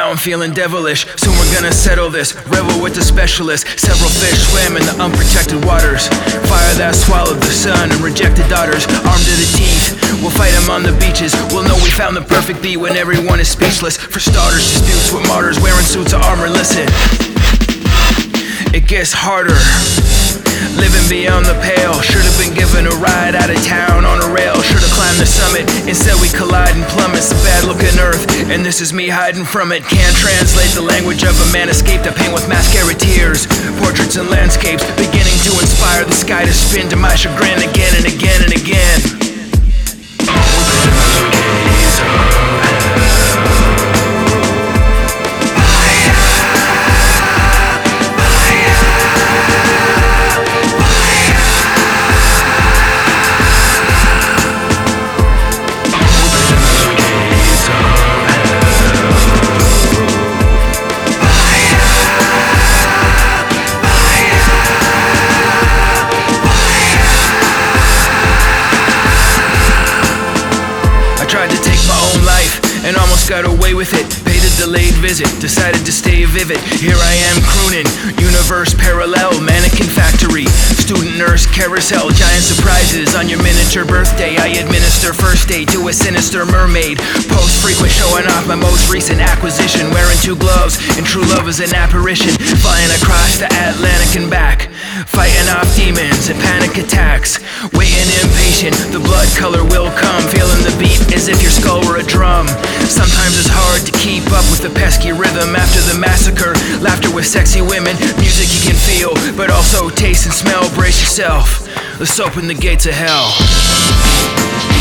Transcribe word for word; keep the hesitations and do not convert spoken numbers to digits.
Now I'm feeling devilish, soon we're gonna settle this. Revel with the specialist, several fish swim in the unprotected waters. Fire that swallowed the sun and rejected daughters. Armed to the teeth, we'll fight them on the beaches. We'll know we found the perfect beat when everyone is speechless. For starters, disputes with martyrs wearing suits of armor. Listen, it gets harder living beyond the pale. Should've been given a ride out of town on a rail. Should've climbed the summit, instead we collide and plummet. It's a bad looking earth, and this is me hiding from it. Can't translate the language of a man escaped. I paint with mascara tears, portraits and landscapes, beginning to inspire the sky to spin to my chagrin again and again and again. Tried to take my own life and almost got away with it. Paid a delayed visit, decided to stay vivid. Here I am crooning, universe parallel, mannequin factory, student nurse carousel. Giant surprises on your miniature birthday. I administer first aid to a sinister mermaid. Post frequent showing off my most recent acquisition. Wearing two gloves and true love is an apparition. Flying across the Atlantic and back, fighting off demons and panic attacks. Waiting impatient, the blood color will come. Feeling the beat as if your skull were a drum. Sometimes it's hard to keep up with the pesky rhythm. After the massacre, laughter with sexy women. Music you can feel, but also taste and smell. Brace yourself, let's open the gates of hell.